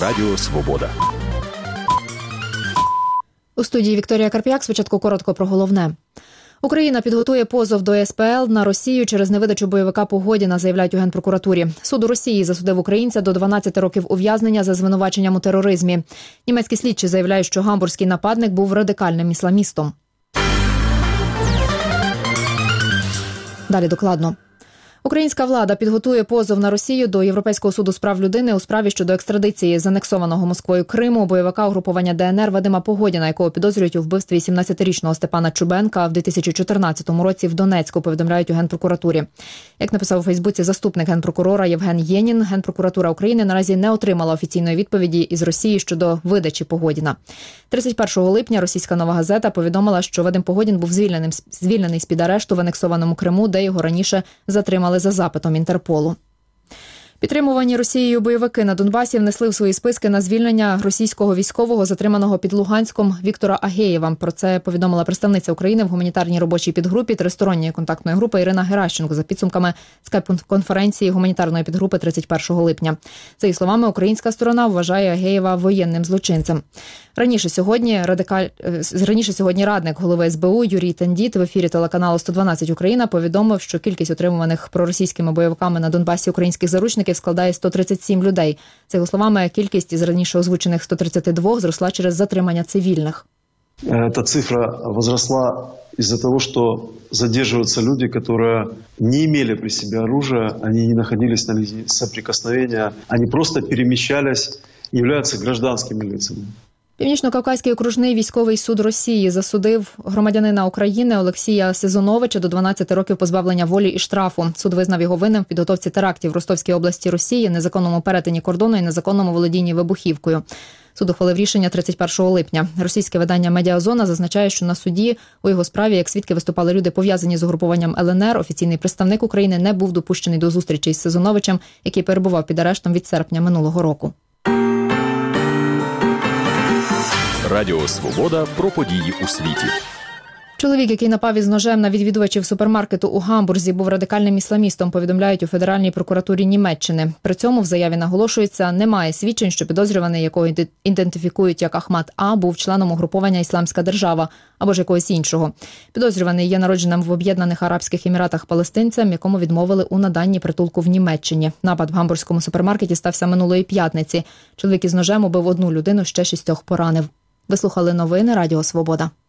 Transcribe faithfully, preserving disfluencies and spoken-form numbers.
Радіо Свобода. У студії Вікторія Карп'як. Спочатку коротко про головне. Україна підготує позов до ес пе ел на Росію через невидачу бойовика Погодіна, заявляють у Генпрокуратурі. Суд у Росії засудив українця до дванадцяти років ув'язнення за звинуваченням у тероризмі. Німецькі слідчі заявляють, що гамбурзький нападник був радикальним ісламістом. Далі докладно. Українська влада підготує позов на Росію до Європейського суду з прав людини у справі щодо екстрадиції з анексованого Москвою Криму бойовика угрупування де ен ер Вадима Погодіна, якого підозрюють у вбивстві сімнадцятирічного Степана Чубенка в дві тисячі чотирнадцятому році в Донецьку, повідомляють у Генпрокуратурі. Як написав у Фейсбуці заступник генпрокурора Євген Єнін, Генпрокуратура України наразі не отримала офіційної відповіді із Росії щодо видачі Погодіна. тридцять першого липня російська «Нова газета» повідомила, що Вадим Погодін був звільненим, звільнений з-під арешту в анексованому Криму, де його раніше затримали за запитом Інтерполу. Підтримувані Росією бойовики на Донбасі внесли в свої списки на звільнення російського військового, затриманого під Луганськом, Віктора Агеєва. Про це повідомила представниця України в гуманітарній робочій підгрупі тристоронньої контактної групи Ірина Геращенко за підсумками скайп-конференції гуманітарної підгрупи тридцять першого липня. За її словами, українська сторона вважає Агеєва воєнним злочинцем. Раніше сьогодні, радикаль... Раніше сьогодні радник голови ес бе у Юрій Тендіт в ефірі телеканалу сто дванадцять Україна повідомив, що кількість отримуваних проросійськими бойовиками на Донбасі українських заручників складає сто тридцять сім людей. За його словами, кількість із раніше озвучених ста тридцяти двох зросла через затримання цивільних. Эта цифра возросла из-за того, что задерживаются люди, которые не имели при себе оружия, они не находились на линии соприкосновения, они просто перемещались, являются гражданскими лицами. Північно-Кавказький окружний військовий суд Росії засудив громадянина України Олексія Сезоновича до дванадцяти років позбавлення волі і штрафу. Суд визнав його винним в підготовці терактів в Ростовській області Росії, незаконному перетині кордону і незаконному володінні вибухівкою. Суд ухвалив рішення тридцять першого липня. Російське видання «Медіазона» зазначає, що на суді у його справі як свідки виступали люди, пов'язані з угрупуванням ел ен ер. Офіційний представник України не був допущений до зустрічі із Сезоновичем, який перебував під арештом від серпня минулого року. Радіо Свобода про події у світі. Чоловік, який напав із ножем на відвідувачів супермаркету у Гамбурзі, був радикальним ісламістом, повідомляють у Федеральній прокуратурі Німеччини. При цьому в заяві наголошується, немає свідчень, що підозрюваний, якого ідентифікують як Ахмад А, був членом угруповання «Ісламська держава» або ж якогось іншого. Підозрюваний є народженим в Об'єднаних Арабських Еміратах палестинцем, якому відмовили у наданні притулку в Німеччині. Напад в гамбурзькому супермаркеті стався минулої п'ятниці. Чоловік із ножем убив одну людину, ще шістьох поранив. Ви слухали новини Радіо Свобода.